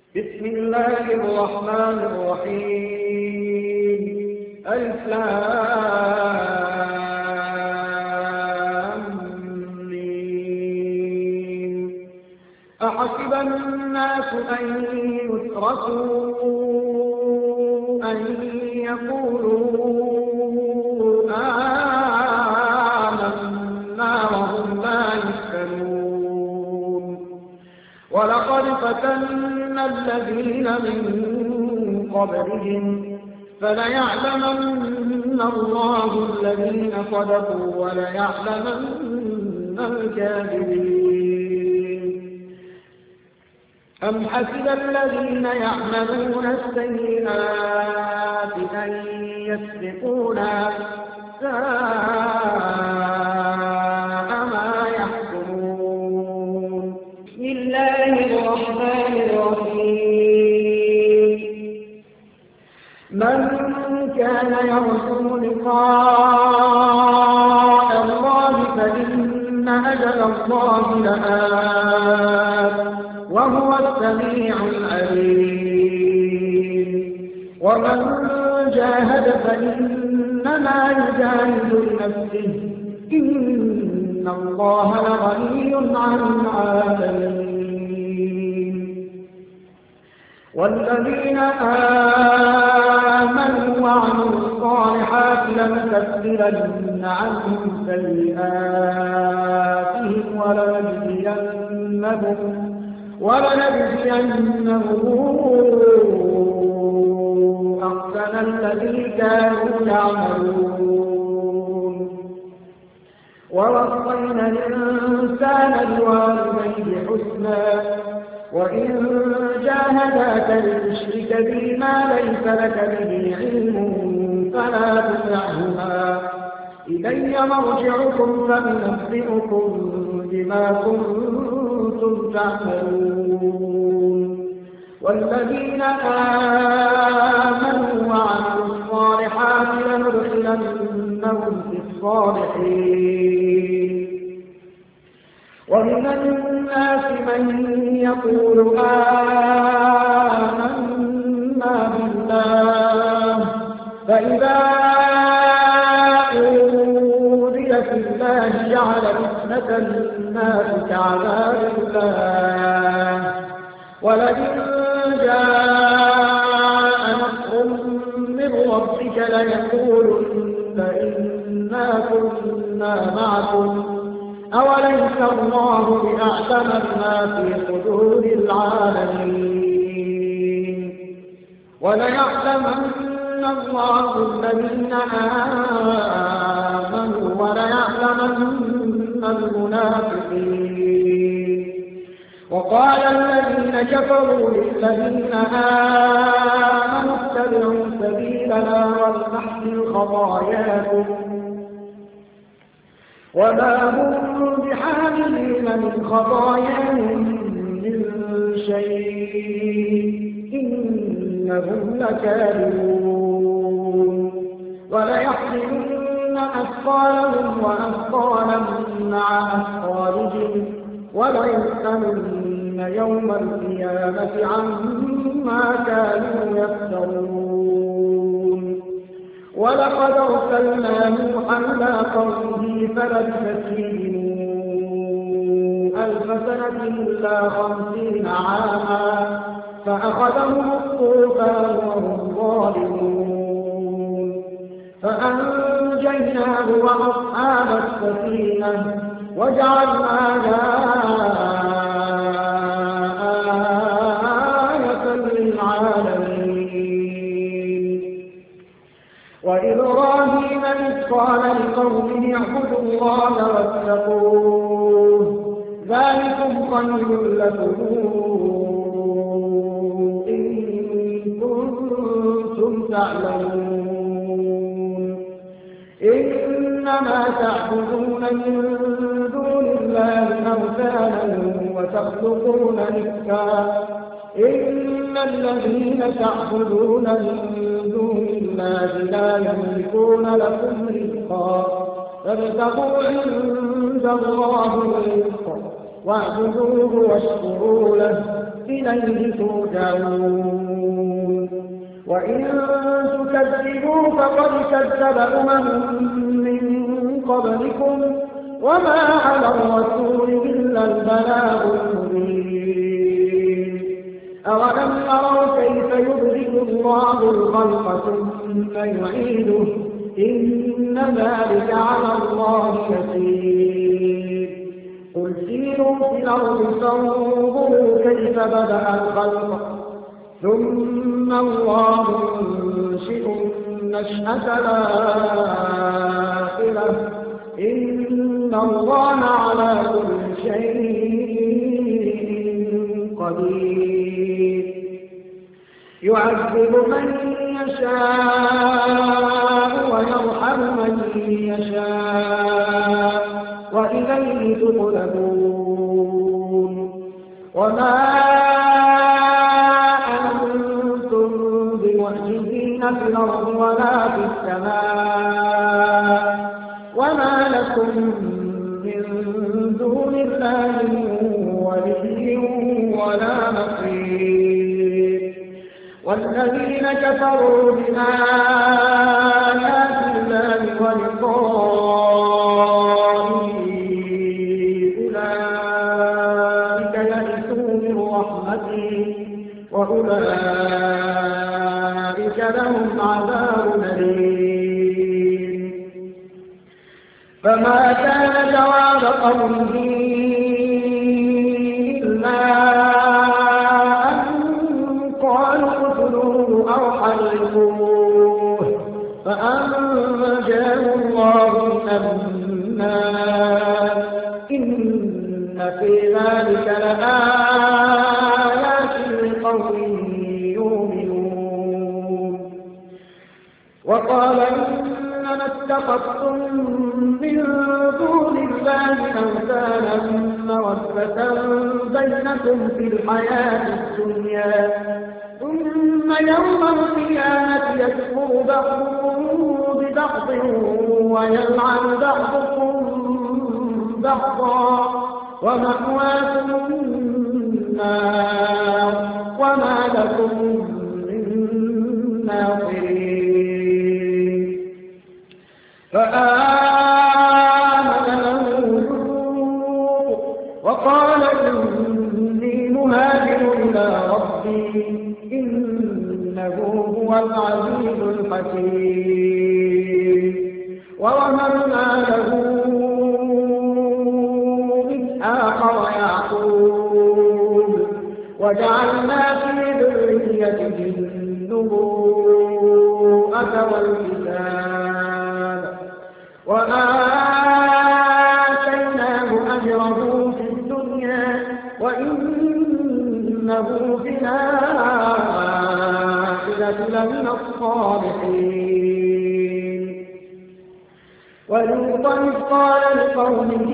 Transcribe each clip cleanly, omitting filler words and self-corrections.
بسم الله الرحمن الرحيم. ألف لام ميم. أحسب الناس أن يتركوا أن يقولوا آمنا وهم لا يفتنون. ولقد فتنا الذين من قبلهم فليعلمن الله الذين صدقوا وليعلمن الكاذبين. أم حسب الذين يعملون السيئات أن يسبقونا ساء ما يحكمون. بسم الله الرحمن الرحيم. من كان يرجو لقاء الله فإن أجل الله لآت وهو السميع العليم. ومن جاهد فإنما يجاهد لنفسه إن الله لغني عن العالمين. والذين آمنوا وعملوا الصالحات لنكفرن عنهم سيئاتهم ولنجزينهم أحسن الذي كانوا يعملون. ووصينا الإنسان بوالديه حسنا وإن جاهداك لتشرك بي ما ليس لك به علم فلا تطعهما إلي مرجعكم فأنبئكم بما كنتم تعملون. والذين آمنوا وعملوا الصالحات لندخلنهم في الصالحين. ومن الناس من يقول آمنا بالله فإذا أوذي في الله جعل فتنة الناس كعذاب الله ولئن جاء نصر من ربك ليقولن إنا كنا معكم أوليس الله بأعلم ما في صدور العالمين. وليعلمن الله الذين آمنوا وليعلمن المنافقين. وقال الذين كفروا للذين آمنوا اتبعوا سبيلنا ولنحمل خطاياكم وما هم بحاملين من خطاياهم من شيء إنهم لكاذبون. وليحملن أثقالهم وأثقالا مع أثقالهم وليسألن يوم القيامة عما كانوا يفترون. ولقد أرسلنا نوحا إلى قومه فلبث فيهم 1000 سنة إلا 50 عاما فأخذهم الطوفان وهم ظالمون فأنجيناه وأصحاب السفينة وجعلناها آية للعالمين. وإبراهيم إذ قال لقومه اعبدوا الله واتقوه ذلكم خير لكم إن كنتم تعلمون. إنما تعبدون من دون الله أوثانا وتخلقون إفكا إن الذين تعبدون من دون الله لا يملكون لكم رزقا فابتغوا عند الله الرزق واعبدوه واشكروا له إليه ترجعون وإن تكذبوا فقد كذب من قبلكم وما على الرسول إلا البلاغ المبين أولم يروا كيف يبدئ الله الخلق ثم يعيده إن ذلك على الله يسير قل سيروا في الأرض فانظروا كيف بدأ الخلق ثم الله ينشئ النشأة الآخرة إن الله على كل شيء قدير يعذب من يشاء ويرحم من يشاء وإليه تقلبون وما أنتم بمعجزين في الأرض ولا في السماء وما لكم من دون الله ولي ولا نصير والذين كفروا بآيات الله ولقائه أولئك يئسوا من رحمتي وأولئك لهم عذاب أليم فما كان جواب قومه إلا أن قالوا اقتلوه أو حرقوه فأنجاه الله من النار إن في ذلك لآيات لقوم يؤمنون وقال إنما اتخذتم من دون الله أوثانا مودة بينكم في الحياة الدنيا ثم يوم القيامة يكفر بعضكم ببعض ويلعن بعضكم بعضا ومأواكم النار وما لكم من ناصرين فآمن له لوط وقال إني مهاجر إلى ربي إنه هو العزيز الحكيم ووهبنا له إسحاق ويعقوب وجعلنا في ذريته النبوءة والكتاب وآتيناه أجره في الدنيا وإنه في الآخرة لمن الصالحين ولوطا إذ قال لقومه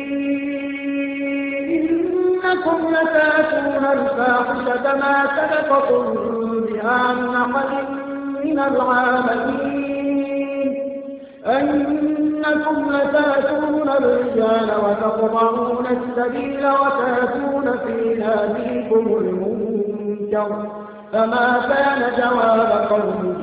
إنكم لتأتون الفاحشة ما سبقكم بها من أحد من العالمين أنكم لتأتون الرجال وتقطعون السبيل وتأتون في ناديكم المنكر فما كان جواب قومه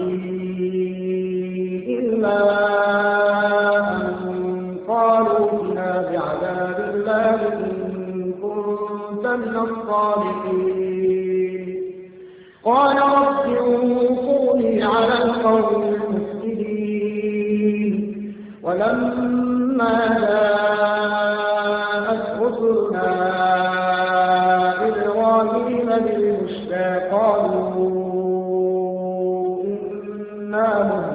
إلا أن قالوا ائتنا بعذاب الله إن كنت من الصادقين قال رب انصرني على القوم المفسدين ولما جاءت رسلنا إبراهيم بالبشرى قالوا إنا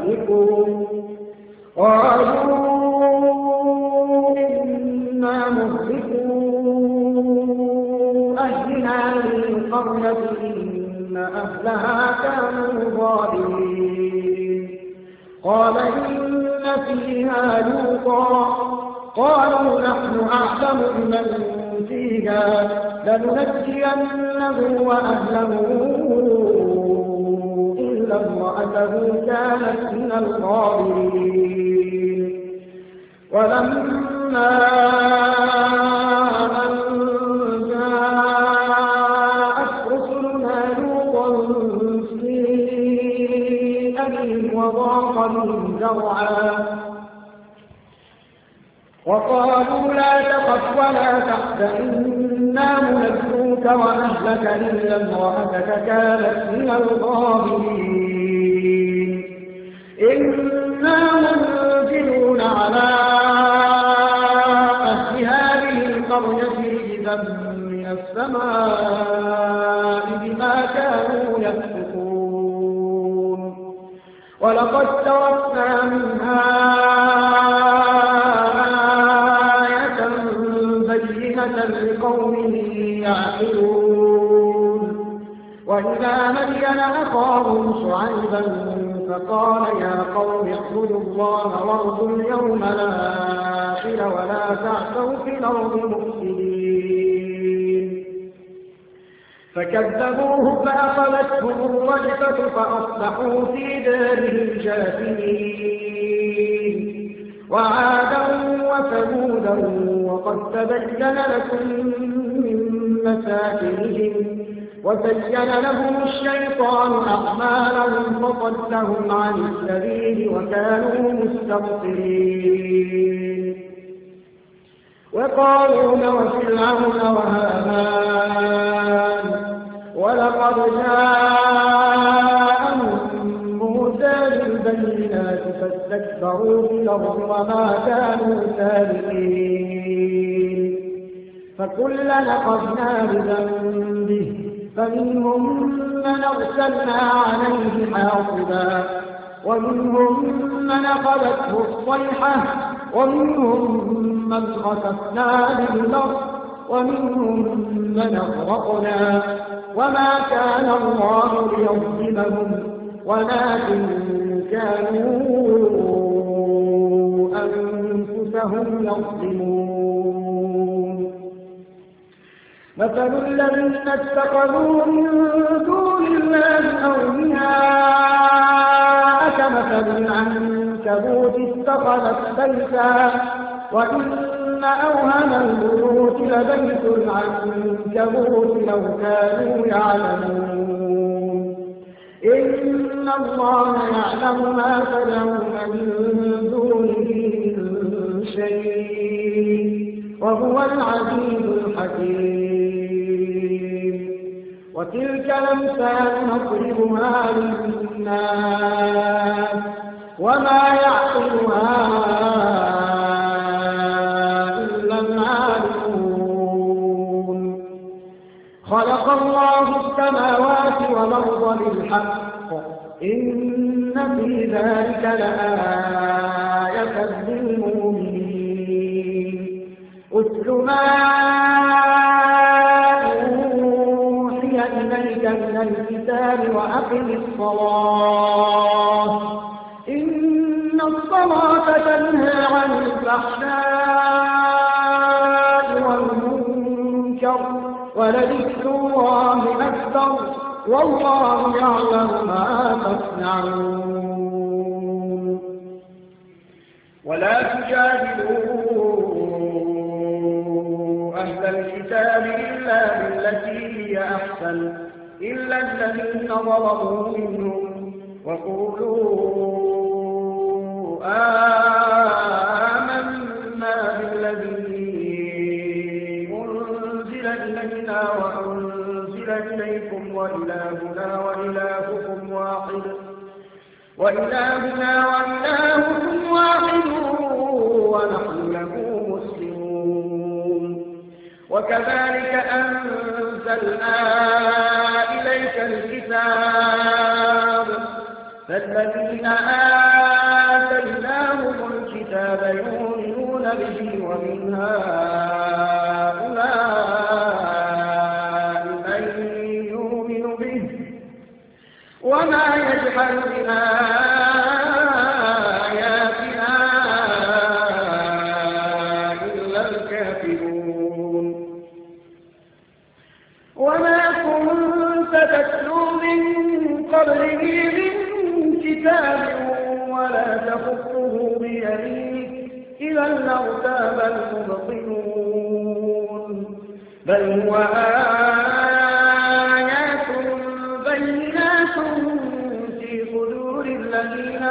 مهلكو أهل هذه القرية إن أهلها كانوا ظالمين قال إن فيها لوطا قالوا نحن أعلم بمن فيها لننجينه وأهله إلا امرأته كانت من الغابرين ولما أن جاءت سيء بهم وضاق بهم ذرعا وقالوا لا تخف ولا تحزن إنا منجوك وأهلك إلا امرأتك كانت من الغابرين إنا منزلون على أهل هذه القرية رجزا من السماء بما كانوا يفسقون ولقد تركنا منها آية بينة لقوم يعقلون وإلى مدين أخاهم شعيبا فقال يا قوم اعبدوا الله وارجوا اليوم الآخر ولا تعثوا في الأرض مفسدين فكذبوه فأخذتهم الرجفة فأصبحوا في دارهم جاثمين وعادا وثمودا وقد تبين لكم من مساكنهم وزين لهم الشيطان أعمالهم فصدهم عن السبيل وكانوا مستبصرين وقارون وفرعون وهامان ولقد جاءهم موسى بالبينات فاستكبروا في الأرض وما كانوا سابقين فكلا أخذنا بذنبه فمنهم من أرسلنا عليه حاصبا ومنهم من أخذته الصيحة ومنهم من خسفنا به الأرض ومنهم من أغرقنا وما كان الله ليظلمهم ولكن كانوا أنفسهم يظلمون مثل الذين اتخذوا من دون الله أولياء كمثل العنكبوت اتخذت بيتا وإن أوهن البيوت لبيت العنكبوت لو كانوا يعلمون إن الله يعلم ما تدعون من دونه من شيء وهو العزيز الحكيم وتلك الأمثال نضربها للناس وما يعقلها إلا العالمون خلق الله السماوات والأرض بالحق إن في ذلك لآية للمؤمنين اتل ما أوحي إليك من الكتاب وأقم الصلاة إن الصلاة تنهى عن الفحشاء والمنكر ولذكر الله أكبر والله يعلم ما تصنعون ولا تجادلوا أهل الكتاب إلا بالتي هي أحسن إلا الذين ظلموا منهم وقولوا آمنا بالذي أنزل إلينا وأنزل إليكم وإلهنا وإلهكم واحد ونحن له مسلمون وكذلك أنزلنا إليك الكتاب فالذين آتيناهم الكتاب يؤمنون به ومن هؤلاء من يؤمن به وما يجحد بآياتنا إلا الكافرون وما كنت تتلو من قبله من كتاب ولا تخطه بيمينك إذا لارتاب المبطلون بل هو آيات بينات في صدور الذين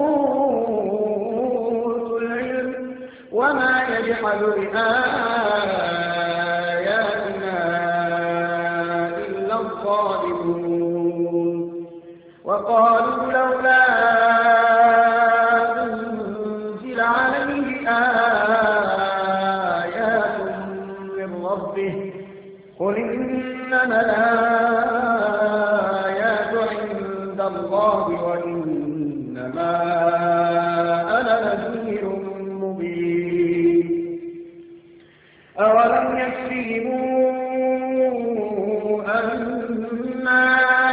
أوتوا العلم وما يجحد بآياتنا إلا الظالمون وقالوا لولا أنزل عليه آيات من ربه قل إنما الآيات عند الله وإنما أنا نذير مبين أولم يكفهم أنا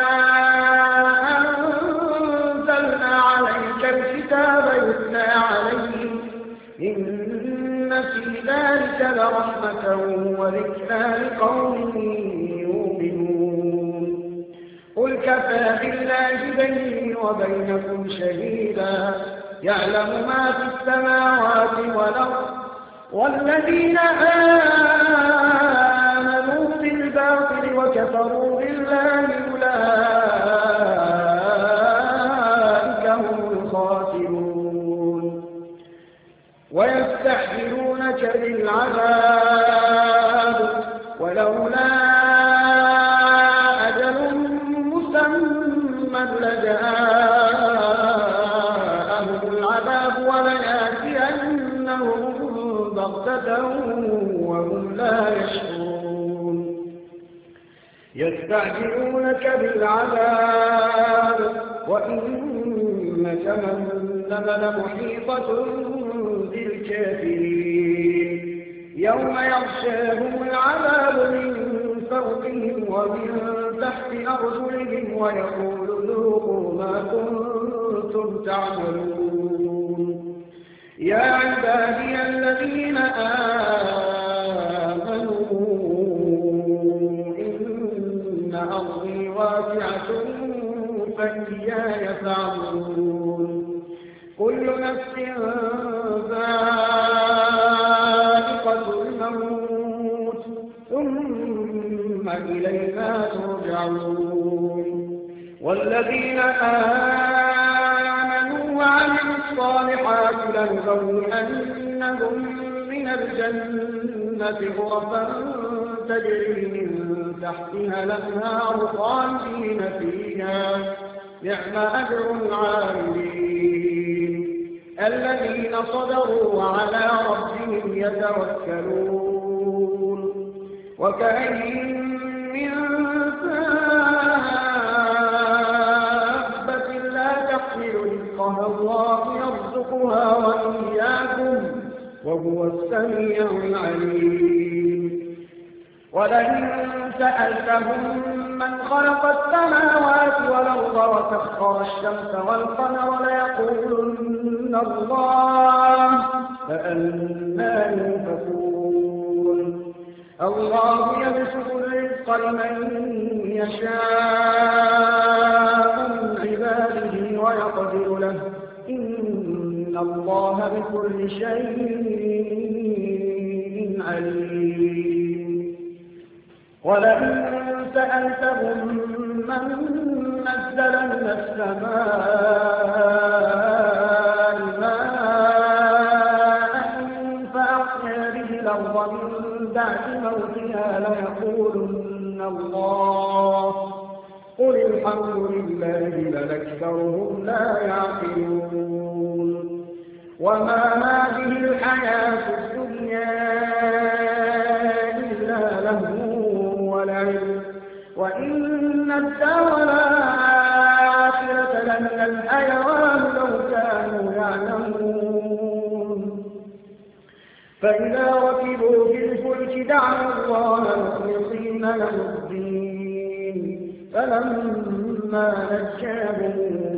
أنزلنا عليك الكتاب يتلى عليهم إن في ذلك لرحمة وذكرى لقوم يؤمنون قل كفى بالله بيني وبينكم شهيدا يعلم ما في السماوات والأرض والذين آمنوا بالباطل وكفروا بالله أولئك هم الخاسرون ويستحذرونك بالعذاب ولولا أجل مسمى لجاءهم العذاب وليأتينهم بغتة وهم لا يشعرون يستعجلونك بالعذاب وإن جهنم لمحيطة بالكافرين يوم يغشاهم العذاب من فوقهم ومن تحت أرجلهم ويقول ذوقوا ما كنتم تعملون يا عبادي الذين آمنوا إن أرضي واسعة فإياي فاعبدون كل نفس ذائقة الموت ثم إلينا ترجعون والذين آمنوا وعملوا الصالحات لنبوئنهم من الجنة غرفا تجري من تحتها الأنهار خالدين فيها نعم أجر العاملين الذين صبروا وعلى ربهم يتوكلون وكأين من دابة لا تحمل رزقها الله يرزقها وإياكم وهو السميع العليم ولئن سألتهم من خلق السماوات والأرض وسخر الشمس والقمر ليقولن الله فأنى يؤفكون الله يبسط الرزق لمن يشاء من عباده ويقدر له إن الله بكل شيء عليم ولئن سألتهم من نزل من السماء ماء فأحيا به الأرض من بعد موتها ليقولن الله قل الحمد لله بل أكثرهم لا يعقلون وما هذه الحياة الدنيا إلا لهو ولعب وإن الدار الآخرة لمن الحيوان لو كانوا يعلمون فإذا ركبوا في الفلك دعوا الله مخلصين له الدين فلما نجاهم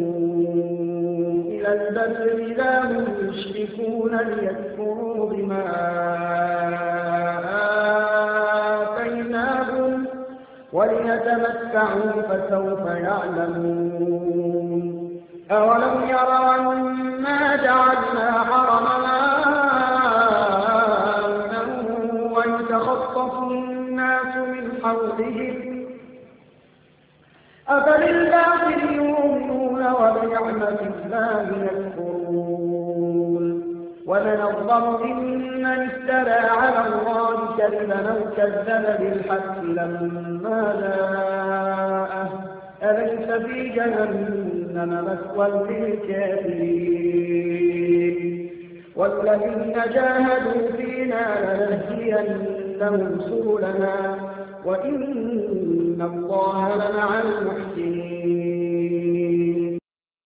إلى البر إذا هم يشركون ليكفروا بما آتيناهم وليتمتعوا فسوف يعلمون أولم يروا أنا جعلنا حرما آمنا ويتخطف الناس من حولهم أفلله أفبالباطل يؤمنون وبنعمة الله يكفرون ومن أظلم ممن افترى على الله كذبا أو كذب بالحق لما جاءه أليس في جهنم مثوى للكافرين والذين جاهدوا فينا لنهدينهم سبلنا وإن الله لمع المحسنين